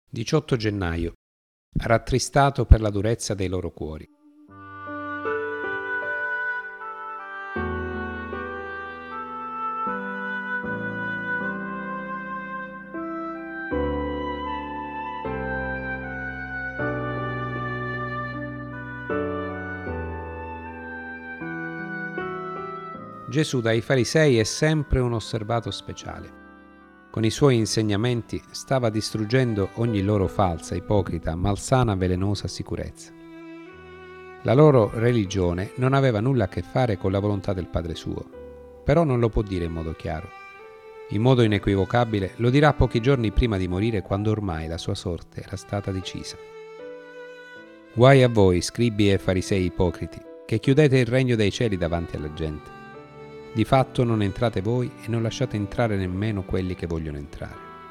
18 gennaio. Rattristato per la durezza dei loro cuori. Gesù dai farisei è sempre un osservato speciale. Con i suoi insegnamenti stava distruggendo ogni loro falsa, ipocrita, malsana, velenosa sicurezza. La loro religione non aveva nulla a che fare con la volontà del Padre suo, però non lo può dire in modo chiaro. In modo inequivocabile lo dirà pochi giorni prima di morire, quando ormai la sua sorte era stata decisa. Guai a voi, scribi e farisei ipocriti, che chiudete il regno dei cieli davanti alla gente. Di fatto non entrate voi e non lasciate entrare nemmeno quelli che vogliono entrare.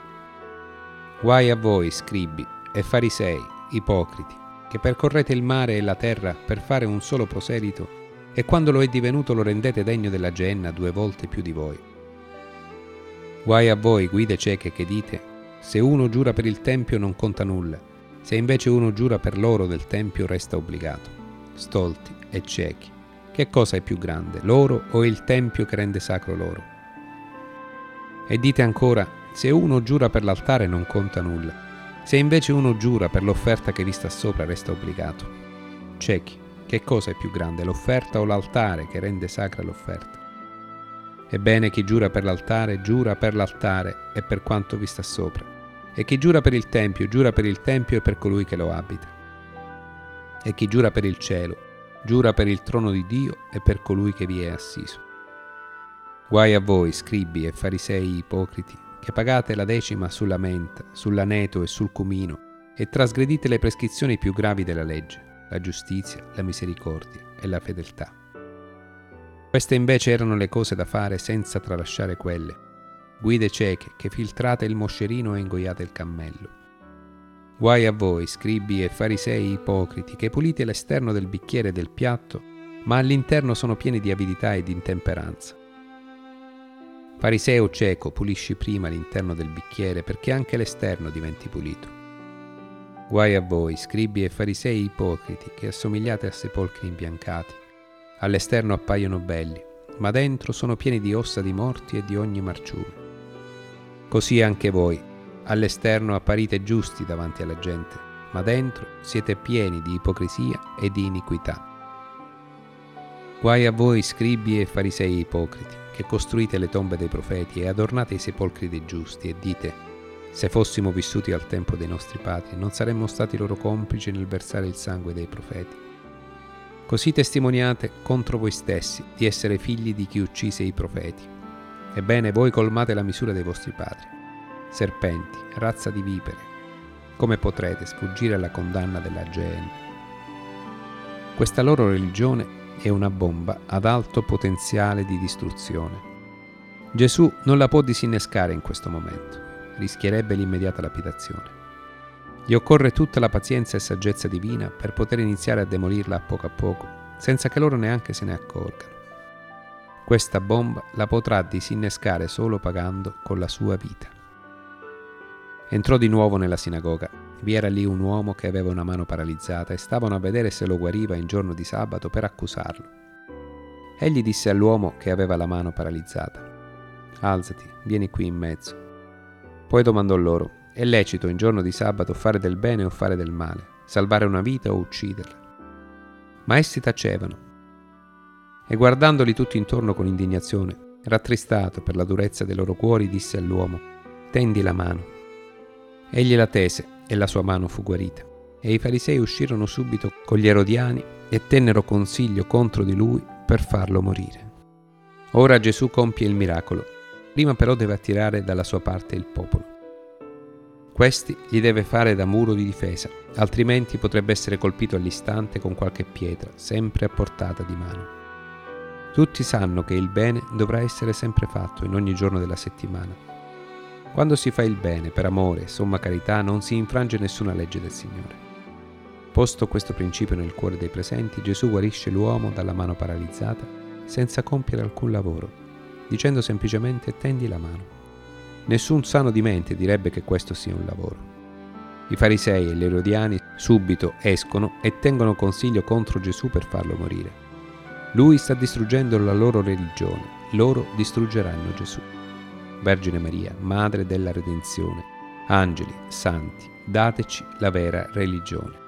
Guai a voi, scribi e farisei, ipocriti, che percorrete il mare e la terra per fare un solo proselito, e quando lo è divenuto lo rendete degno della Geenna 2 volte più di voi. Guai a voi, guide cieche, che dite: se uno giura per il Tempio non conta nulla, se invece uno giura per l'oro del Tempio resta obbligato. Stolti e ciechi. Che cosa è più grande, l'oro o il Tempio che rende sacro l'oro? E dite ancora: se uno giura per l'altare non conta nulla, se invece uno giura per l'offerta che vi sta sopra resta obbligato. Ciechi, che cosa è più grande, l'offerta o l'altare che rende sacra l'offerta? Ebbene, chi giura per l'altare e per quanto vi sta sopra, e chi giura per il Tempio e per colui che lo abita. E chi giura per il cielo giura per il trono di Dio e per colui che vi è assiso. Guai a voi, scribi e farisei ipocriti, che pagate la decima sulla menta, sull'aneto e sul cumino, e trasgredite le prescrizioni più gravi della legge, la giustizia, la misericordia e la fedeltà. Queste invece erano le cose da fare senza tralasciare quelle. Guide cieche, che filtrate il moscerino e ingoiate il cammello. Guai a voi, scribi e farisei ipocriti, che pulite l'esterno del bicchiere e del piatto, ma all'interno sono pieni di avidità e di intemperanza. Fariseo cieco, pulisci prima l'interno del bicchiere, perché anche l'esterno diventi pulito. Guai a voi, scribi e farisei ipocriti, che assomigliate a sepolcri imbiancati. All'esterno appaiono belli, ma dentro sono pieni di ossa di morti e di ogni marciume. Così anche voi. All'esterno apparite giusti davanti alla gente, ma dentro siete pieni di ipocrisia e di iniquità. Guai a voi, scribi e farisei ipocriti, che costruite le tombe dei profeti e adornate i sepolcri dei giusti, e dite: se fossimo vissuti al tempo dei nostri padri, non saremmo stati loro complici nel versare il sangue dei profeti. Così testimoniate contro voi stessi di essere figli di chi uccise i profeti. Ebbene, voi colmate la misura dei vostri padri. Serpenti, razza di vipere, come potrete sfuggire alla condanna della Geenna? Questa loro religione è una bomba ad alto potenziale di distruzione. Gesù non la può disinnescare in questo momento, rischierebbe l'immediata lapidazione. Gli occorre tutta la pazienza e saggezza divina per poter iniziare a demolirla a poco, senza che loro neanche se ne accorgano. Questa bomba la potrà disinnescare solo pagando con la sua vita. Entrò di nuovo nella sinagoga. Vi era lì un uomo che aveva una mano paralizzata e stavano a vedere se lo guariva in giorno di sabato per accusarlo. Egli disse all'uomo che aveva la mano paralizzata: alzati, vieni qui in mezzo. Poi domandò loro: è lecito in giorno di sabato fare del bene o fare del male, salvare una vita o ucciderla? Ma essi tacevano. E guardandoli tutti intorno con indignazione, rattristato per la durezza dei loro cuori, disse all'uomo: tendi la mano. Egli la tese e la sua mano fu guarita. E i farisei uscirono subito con gli erodiani e tennero consiglio contro di lui per farlo morire. Ora Gesù compie il miracolo. Prima però deve attirare dalla sua parte il popolo. Questi gli deve fare da muro di difesa, altrimenti potrebbe essere colpito all'istante con qualche pietra, sempre a portata di mano. Tutti sanno che il bene dovrà essere sempre fatto in ogni giorno della settimana. Quando si fa il bene per amore e somma carità non si infrange nessuna legge del Signore. Posto questo principio nel cuore dei presenti, Gesù guarisce l'uomo dalla mano paralizzata senza compiere alcun lavoro, dicendo semplicemente: tendi la mano. Nessun sano di mente direbbe che questo sia un lavoro. I farisei e gli erodiani subito escono e tengono consiglio contro Gesù per farlo morire. Lui sta distruggendo la loro religione, loro distruggeranno Gesù. Vergine Maria, Madre della Redenzione, angeli, santi, dateci la vera religione.